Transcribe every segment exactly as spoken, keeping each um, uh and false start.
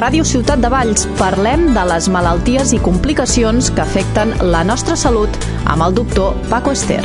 Ràdio Ciutat de Valls parlem de les malalties i complicacions que afecten la nostra salut amb el doctor Paco Ester.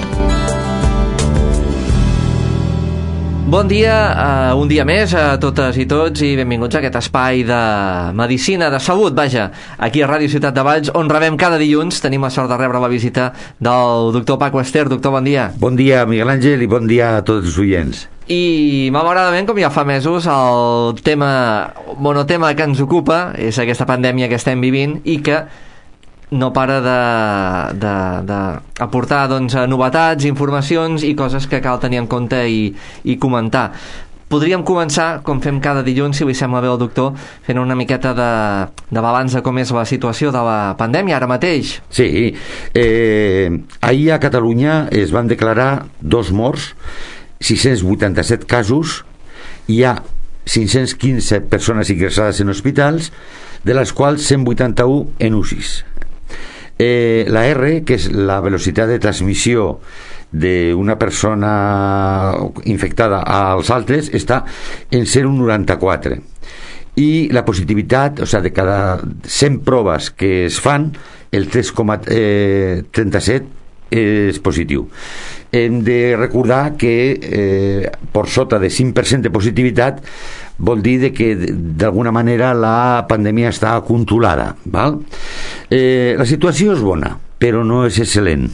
Bon dia, uh, un dia més a totes i tots i benvinguts a aquest espai de medicina, de salut, vaja, aquí a Ràdio Ciutat de Valls, on rebem cada dilluns. Tenim la sort de rebre la visita del doctor Paco Ester. Doctor, bon dia. Bon dia, Miguel Àngel, i bon dia a tots els oients. I malauradament, com ja fa mesos, el tema monotema que ens ocupa és aquesta pandèmia que estem vivint i que no para de, de, de aportar doncs, novetats, informacions i coses que cal tenir en compte i, i comentar. Podríem començar, com fem cada dilluns, si li sembla bé al doctor, fent una miqueta de, de balanç de com és la situació de la pandèmia ara mateix. Sí, eh, ahir a Catalunya es van declarar dos morts, sis-cents vuitanta-set casos, hi ha cinc-cents quinze persones ingressades en hospitals, de les quals cent vuitanta-u en U C Is. Eh, la R, que és la velocitat de transmissió d'una persona infectada als altres, està en zero coma noranta-quatre, i la positivitat, o sigui, de cada cent proves que es fan, el tres coma trenta-set és positiu. Hem de recordar que eh, per sota de cinc per cent de positivitat vol dir de que d'alguna manera la pandèmia està controlada, val? Eh, la situació és bona, però no és excel·lent.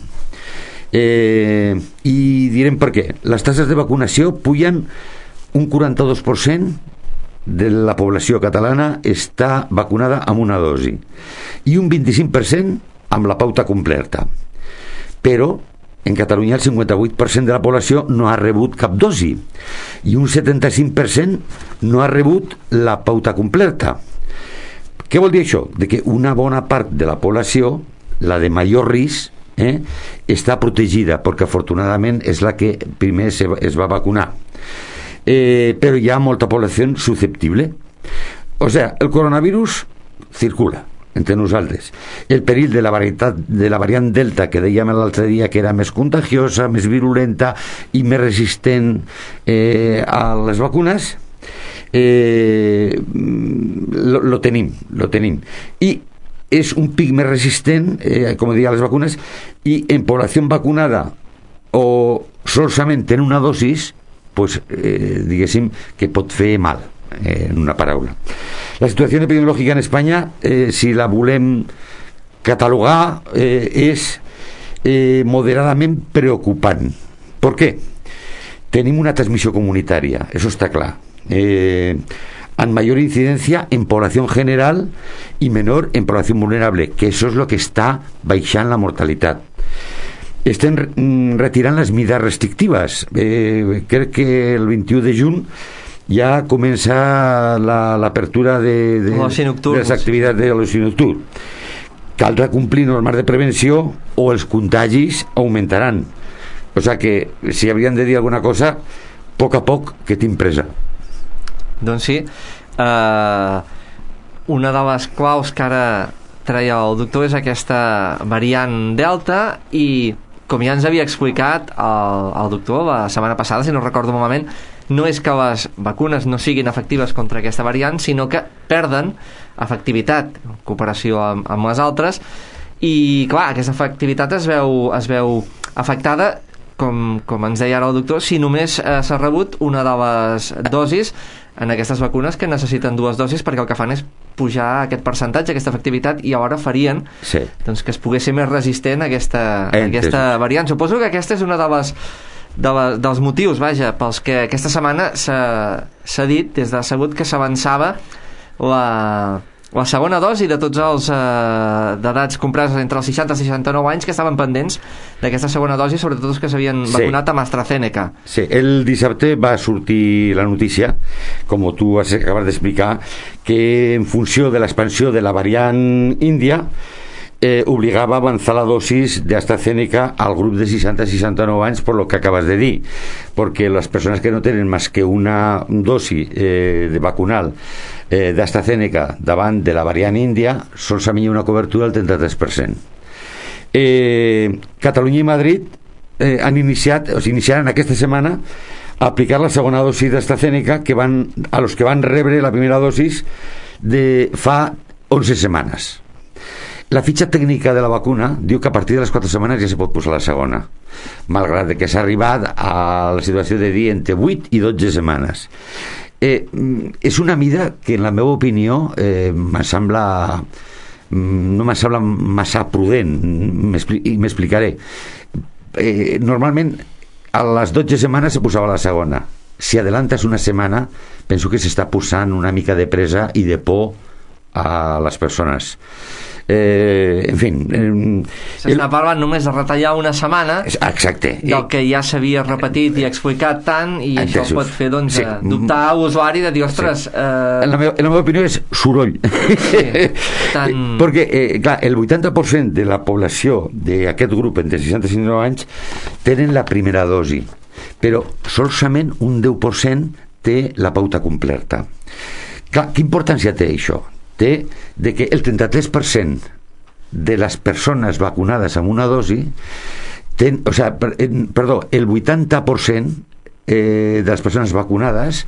Eh, i direm per què. Les taxes de vacunació pugen un quaranta-dos per cent de la població catalana està vacunada amb una dosi i un vint-i-cinc per cent amb la pauta completa. Però en Catalunya el cinquanta-vuit per cent de la població no ha rebut cap dosi i un setanta-cinc per cent no ha rebut la pauta completa. Què vol dir això? De que una bona part de la població, la de major risc, eh, està protegida, perquè afortunadament és la que primer se, es va vacunar. Eh, però hi ha molta població susceptible. O sigui, el coronavirus circula entre nosaltres. El perill de la varietat de la variant Delta, que dèiem l'altre dia que era més contagiosa, més virulenta i més resistent eh, a les vacunes, eh, lo, lo tenim, lo tenim. I és un pic més resistent, eh, com deia, a les vacunes, i en població vacunada o solament en una dosis, pues, eh, diguéssim que pot fer mal, eh, en una paraula. La situació epidemiològica en Espanya, eh, si la volem catalogar, eh, és eh, moderadament preocupant. Per què? Tenim una transmissió comunitària, això està clar. Eh, amb major incidència en població general i menor en població vulnerable, que això és el que està baixant la mortalitat. Estem retirant les mesures restrictives. Eh, crec que el vint-i-u de juny ja comença l'apertura la, de, de, de les activitats de l'oci nocturn. Caldrà complir normes de prevenció o els contagis augmentaran. O sigui que si haurien de dir alguna cosa, a poc a poc que tinc presa. Doncs sí, uh, una de les claus que ara treia el doctor és aquesta variant Delta, i com ja ens havia explicat el, el doctor la setmana passada, si no recordo malament, no és que les vacunes no siguin efectives contra aquesta variant, sinó que perden efectivitat en comparació amb, amb les altres, i clar, aquesta efectivitat es veu, es veu afectada, com, com ens deia ara el doctor, si només eh, s'ha rebut una de les dosis en aquestes vacunes que necessiten dues dosis, perquè el que fan és pujar aquest percentatge, aquesta efectivitat, i alhora farien sí. doncs que es pogués ser més resistent a aquesta, a aquesta variant. Suposo que aquesta és una de les De la, dels motius, vaja, pels que aquesta setmana s'ha dit des de Salut que s'avançava la, la segona dosi de tots els eh, d'edats compreses entre els seixanta i seixanta-nou anys que estaven pendents d'aquesta segona dosi, sobretot els que s'havien sí. vacunat amb AstraZeneca. Sí, el dissabte va sortir la notícia, com tu has acabat d'explicar, que en funció de l'expansió de la variant índia Eh, obligava a avançar la dosis de AstraZeneca al grup de seixanta a seixanta-nou anys, per lo que acabas de dir, perquè les persones que no tenen més que una dosi eh, de vacunal eh, d'AstraZeneca davant de la variant índia solament hi ha una cobertura del trenta-tres per cent. Eh, Catalunya i Madrid eh, han iniciat, o sigui, iniciaran aquesta setmana a aplicar la segona dosi d'AstraZeneca, que van, a los que van rebre la primera dosis de fa onze setmanes. La fitxa tècnica de la vacuna diu que a partir de les quatre setmanes ja se pot posar la segona, malgrat que s'ha arribat a la situació de dir entre vuit i dotze setmanes. Eh, és una mida que, en la meva opinió, eh, me sembla... no me sembla massa prudent, i m'explicaré. Eh, normalment, a les dotze setmanes se posava la segona. Si adelantes una setmana, penso que s'està posant una mica de presa i de por a les persones. Eh, en fi, eh, s'està parlant només de retallar una setmana, exacte, del que ja s'havia repetit i explicat tant, i entesos. Això pot fer, doncs, sí. dubtar a l'usuari de dir, ostres, sí. eh... en, la meva, en la meva opinió és soroll, sí. Tant... perquè eh, clar, el vuitanta per cent de la població d'aquest grup entre seixanta i seixanta-nou anys tenen la primera dosi, però solament un deu per cent té la pauta completa. Clar, quina importància té això? Té de que el trenta-tres per cent de les persones vacunades amb una dosi ten, o sea, per, eh, perdó, el vuitanta per cent eh, de les persones vacunades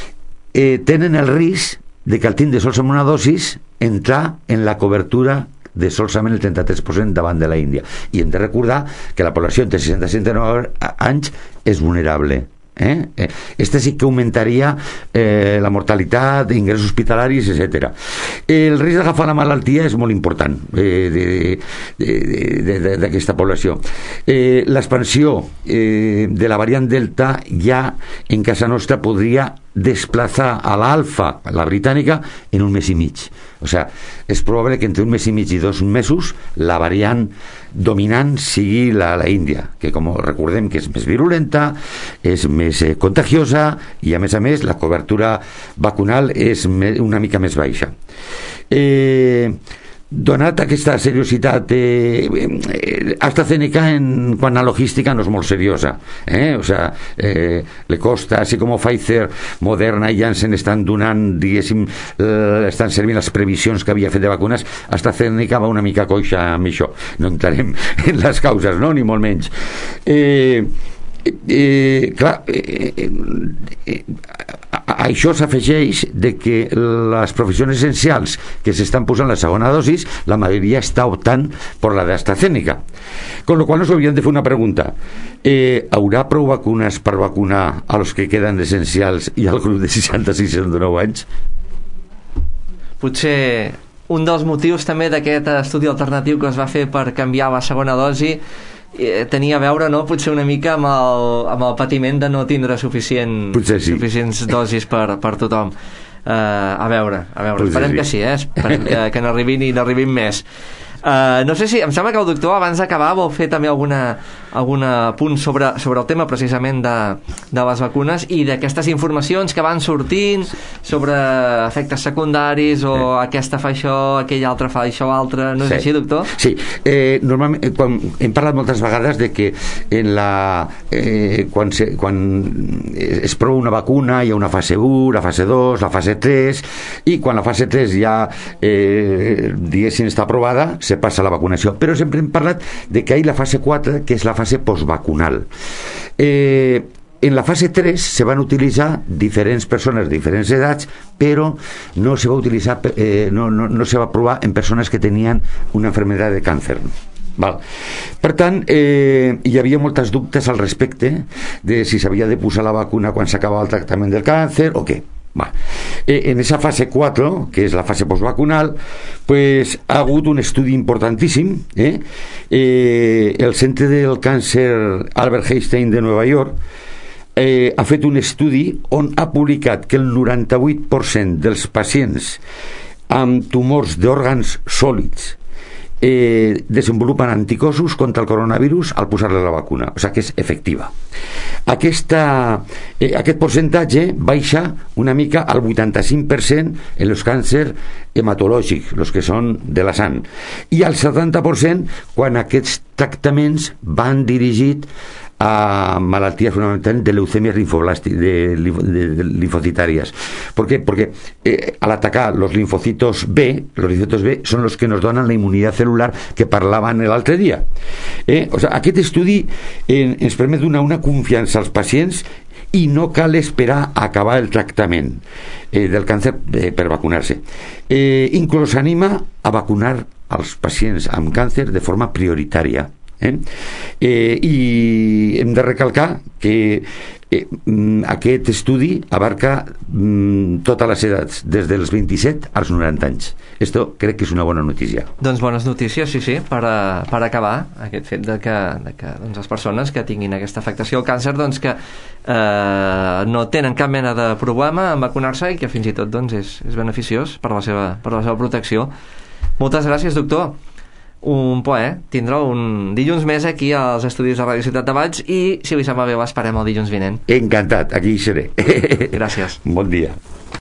eh, tenen el risc de que al tindre sols amb una dosis entrar en la cobertura de solament el trenta-tres per cent davant de la Índia. I hem de recordar que la població entre seixanta i seixanta-nou anys és vulnerable. Eh? Eh, este sí que augmentaria eh, la mortalitat, ingressos hospitalaris, etcètera. El risc d'agafar la malaltia és molt important eh, d'aquesta població. Eh, l'expansió eh, de la variant Delta ja en casa nostra podria desplaçar a l'alfa, la britànica, en un mes i mig. O sigui, és probable que entre un mes i mig i dos mesos la variant dominant sigui la, la Índia, que com recordem que és més virulenta, és més eh, contagiosa, i a més a més la cobertura vacunal és me, una mica més baixa. Eh... Donat aquesta seriositat, eh, eh, AstraZeneca en quant a logística no és molt seriosa, eh? O sea, eh, le costa, així com Pfizer, Moderna i Janssen estan donant, diguéssim, eh, estan servint les previsions que havia fet de vacunes, AstraZeneca va una mica coixa amb això. No entrarem en les causes, no? Ni molt menys. Eh, eh, clar, eh, eh, eh, a això s'afegeix de que les professions essencials que s'estan posant la segona dosis, la majoria està optant per la d'AstraZeneca, con lo qual nos hauríem de fer una pregunta: eh, haurà prou vacunes per vacunar a los que queden essencials i al grup de seixanta i seixanta-nou anys? Potser un dels motius també d'aquest estudi alternatiu que es va fer per canviar la segona dosi tenia a veure, no?, potser una mica amb el, amb el patiment de no tindre suficient, sí. suficients dosis per, per tothom. Uh, a veure, a veure, potser esperem sí. que sí, eh? Esperem que, que n'arribin i n'arribin més. Uh, no sé si, em sembla que el doctor abans d'acabar vol fer també alguna, alguna punt sobre, sobre el tema precisament de, de les vacunes i d'aquestes informacions que van sortint sobre efectes secundaris o eh. aquesta fa això, aquell altre fa això altre, no és sí. així, doctor? Sí, eh, normalment quan, hem parlat moltes vegades de que en la, eh, quan, se, quan es prova una vacuna hi ha una fase u, la fase dos, la fase tres, i quan la fase tres ja eh, diguéssim està aprovada se passa la vacunació, però sempre hem parlat de que hi ha la fase quatre, que és la fase postvacunal. Eh, en la fase tres se van utilitzar diferents persones de diferents edats, però no se va utilitzar, eh, no, no, no se va provar en persones que tenien una enfermedad de càncer. Val. Per tant, eh, hi havia moltes dubtes al respecte de si s'havia de posar la vacuna quan s'acabava el tractament del càncer o què. Va. Eh, en esa fase cuatro, que es la fase postvacunal, pues ha hagut un estudi importantíssim, eh? Eh, el Centre del Càncer Albert Einstein de Nova York eh, ha fet un estudi on ha publicat que el noranta-vuit per cent dels pacients amb tumors d'òrgans sòlids eh, desenvolupen anticossos contra el coronavirus al posar-le la vacuna, o sigui que és efectiva. Aquesta, eh, aquest percentatge baixa una mica al vuitanta-cinc per cent en els càncers hematològics, els que són de la sang, i al setanta per cent quan aquests tractaments van dirigits a malalties fonamentalment de leucemias de, de, de linfocitarias. ¿Por qué? Porque eh, al atacar los linfocitos B, los linfocitos B son los que nos donan la inmunidad celular que parlaven l'altre dia. Eh? O sigui, aquest estudi eh, ens permet donar una confiança als pacients i no cal esperar a acabar el tractament eh, del càncer eh, per vacunar-se. Eh, inclús s'anima a vacunar als pacients amb càncer de forma prioritària. Eh? Eh, i hem de recalcar que eh, aquest estudi abarca mm, totes les edats, des dels vint-i-set als noranta anys. Esto crec que és una bona notícia. Doncs bones notícies, sí, sí, per, a, per acabar aquest fet de que, de que doncs, les persones que tinguin aquesta afectació al càncer doncs que eh, no tenen cap mena de problema en vacunar-se i que fins i tot doncs, és, és beneficiós per la seva, per la seva protecció. Moltes gràcies, doctor. Un plaer tindrà un dilluns més aquí als estudis de Ràdio Ciutat de Valls i si li sembla bé l'esperem el dilluns vinent. Encantat, aquí hi seré. Gràcies. Bon dia.